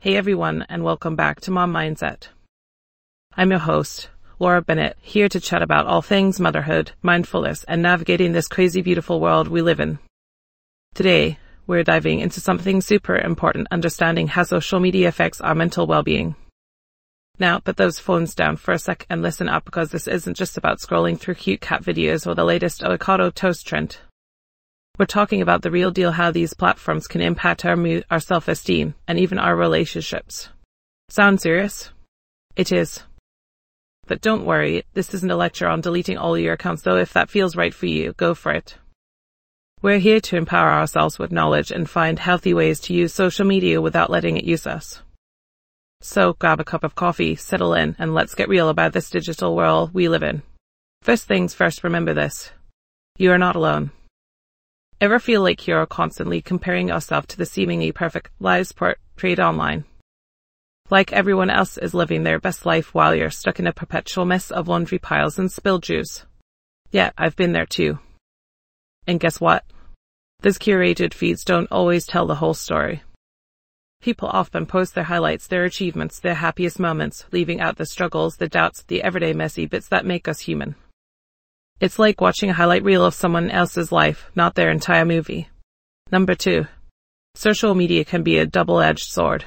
Hey everyone, and welcome back to Mom Mindset. I'm your host, Laura Bennett, here to chat about all things motherhood, mindfulness, and navigating this crazy beautiful world we live in. Today, we're diving into something super important, understanding how social media affects our mental well-being. Now, put those phones down for a sec and listen up, because this isn't just about scrolling through cute cat videos or the latest avocado toast trend. We're talking about the real deal, how these platforms can impact our mood, our self-esteem, and even our relationships. Sound serious? It is. But don't worry, this isn't a lecture on deleting all your accounts, though if that feels right for you, go for it. We're here to empower ourselves with knowledge and find healthy ways to use social media without letting it use us. So grab a cup of coffee, settle in, and let's get real about this digital world we live in. First things first, remember this. You are not alone. Ever feel like you're constantly comparing yourself to the seemingly perfect lives portrayed online? Like everyone else is living their best life while you're stuck in a perpetual mess of laundry piles and spilled juice. Yeah, I've been there too. And guess what? These curated feeds don't always tell the whole story. People often post their highlights, their achievements, their happiest moments, leaving out the struggles, the doubts, the everyday messy bits that make us human. It's like watching a highlight reel of someone else's life, not their entire movie. Number 2. Social media can be a double-edged sword.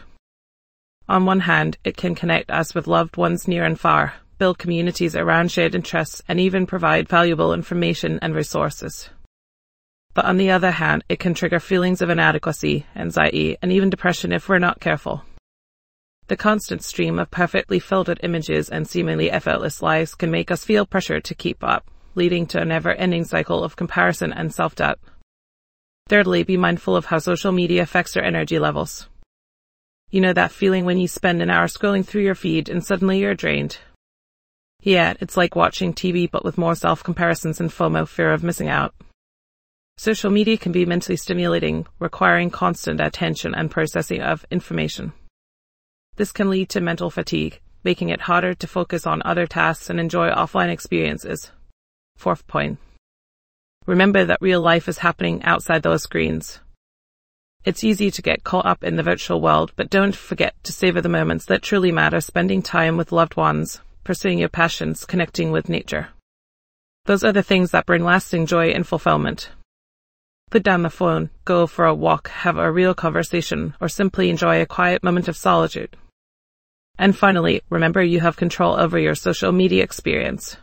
On one hand, it can connect us with loved ones near and far, build communities around shared interests, and even provide valuable information and resources. But on the other hand, it can trigger feelings of inadequacy, anxiety, and even depression if we're not careful. The constant stream of perfectly filtered images and seemingly effortless lives can make us feel pressure to keep up, leading to a never-ending cycle of comparison and self-doubt. Thirdly, be mindful of how social media affects your energy levels. You know that feeling when you spend an hour scrolling through your feed and suddenly you're drained? Yeah, it's like watching TV but with more self-comparisons and FOMO, fear of missing out. Social media can be mentally stimulating, requiring constant attention and processing of information. This can lead to mental fatigue, making it harder to focus on other tasks and enjoy offline experiences. Fourth point. Remember that real life is happening outside those screens. It's easy to get caught up in the virtual world, but don't forget to savor the moments that truly matter, spending time with loved ones, pursuing your passions, connecting with nature. Those are the things that bring lasting joy and fulfillment. Put down the phone, go for a walk, have a real conversation, or simply enjoy a quiet moment of solitude. And finally, remember you have control over your social media experience.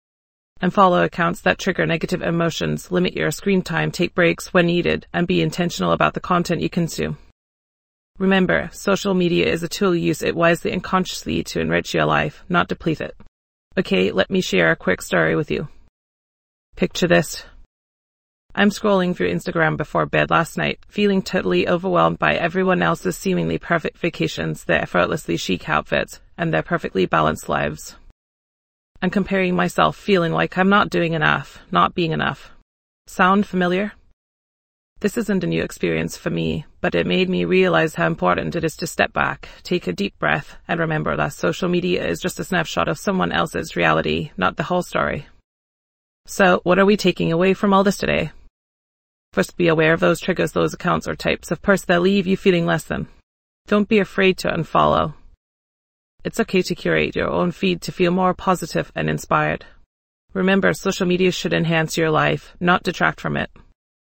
And follow accounts that trigger negative emotions, limit your screen time, take breaks when needed, and be intentional about the content you consume. Remember, social media is a tool. Use it wisely and consciously to enrich your life, not deplete it. Okay, let me share a quick story with you. Picture this. I'm scrolling through Instagram before bed last night, feeling totally overwhelmed by everyone else's seemingly perfect vacations, their effortlessly chic outfits, and their perfectly balanced lives. I'm comparing myself, feeling like I'm not doing enough, not being enough. Sound familiar? This isn't a new experience for me, but it made me realize how important it is to step back, take a deep breath, and remember that social media is just a snapshot of someone else's reality, not the whole story. So, what are we taking away from all this today? First, be aware of those triggers, those accounts or types of posts that leave you feeling less than. Don't be afraid to unfollow. It's okay to curate your own feed to feel more positive and inspired. Remember, social media should enhance your life, not detract from it.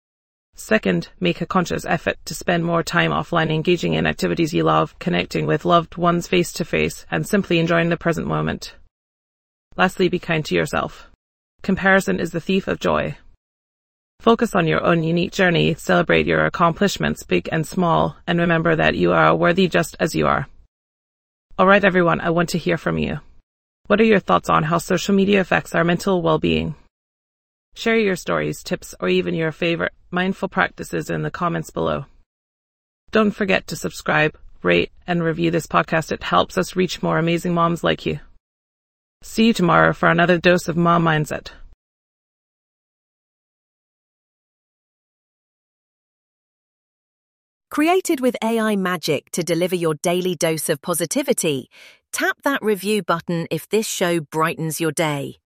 Second, make a conscious effort to spend more time offline, engaging in activities you love, connecting with loved ones face to face, and simply enjoying the present moment. Lastly, be kind to yourself. Comparison is the thief of joy. Focus on your own unique journey, celebrate your accomplishments, big and small, and remember that you are worthy just as you are. Alright everyone, I want to hear from you. What are your thoughts on how social media affects our mental well-being? Share your stories, tips, or even your favorite mindful practices in the comments below. Don't forget to subscribe, rate, and review this podcast. It helps us reach more amazing moms like you. See you tomorrow for another dose of Mom Mindset. Created with AI magic to deliver your daily dose of positivity, tap that review button if this show brightens your day.